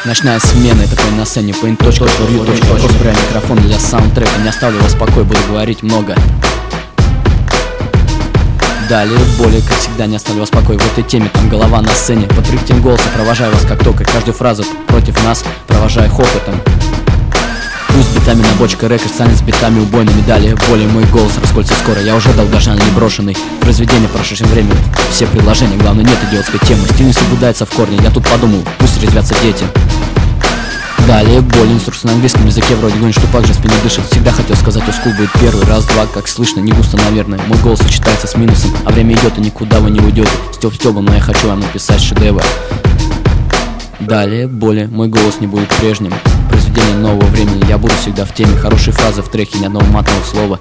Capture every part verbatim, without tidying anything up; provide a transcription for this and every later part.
Ночная смена, это Пейн на сцене, Пейн точка ру точка ру. Разбираю микрофон для саундтрека, не оставлю вас в покое, буду говорить много. Далее боли, как всегда, не оставлю вас в покое. В этой теме, там голова на сцене. Под прикрытием голоса провожаю вас как только. Каждую фразу против нас провожаю хохотом. Пусть битами на бочка рэкорд станет с битами убойными. Далее боли, мой голос расколется скоро. Я уже долгожданный, брошенный произведение в прошедшем времени. Все предложения, главное, нет идиотской темы. Стиль не соблюдается в корне, я тут подумал, пусть резвятся дети. Далее боль, инструкция на английском языке, вроде говорит, что пак же спиной дышит. Всегда хотел сказать, оскул будет первый, раз-два, как слышно, не густо, наверное. Мой голос сочетается с минусом, а время идет и никуда вы не уйдете. Стёб-стёбом, но я хочу вам написать шедевр. Далее боли, мой голос не будет прежним. Произведение нового времени, я буду всегда в теме. Хорошие фразы в треке, ни одного матного слова.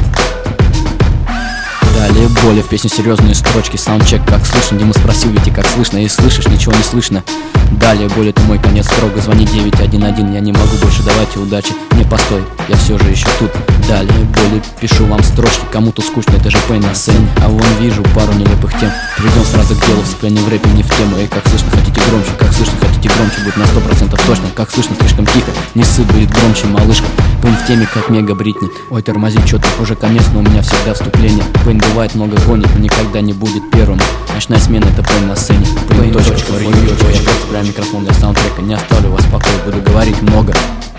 Далее боли, в песне серьезные строчки, саундчек, как слышно. Дима спросил, ведь и как слышно, и слышишь, ничего не слышно. Далее боль, это мой конец строго, звони девять один один, я не могу больше, давайте удачи. Не, постой, я все же еще тут. Далее боли, пишу вам строчки, кому-то скучно, это же Пейн на сцене. А вон вижу пару нелепых тем, перейдем сразу к делу, вступление в рэпе не в тему. Эй, как слышно, хотите громче, как слышно, хотите громче, будет на сто процентов точно. Как слышно, слишком тихо, не сыт, будет громче, малышка. Пейн в теме, как Мега Бритни. Ой, тормози, что-то уже конец, но у меня всегда вступление. Пейн бывает много гонит, но никогда не будет первым. Ночная смена, это Пейн на сцене. Пейн точка ру. Я просто прям микрофон для саундтрека, не оставлю вас в покое, буду говорить много.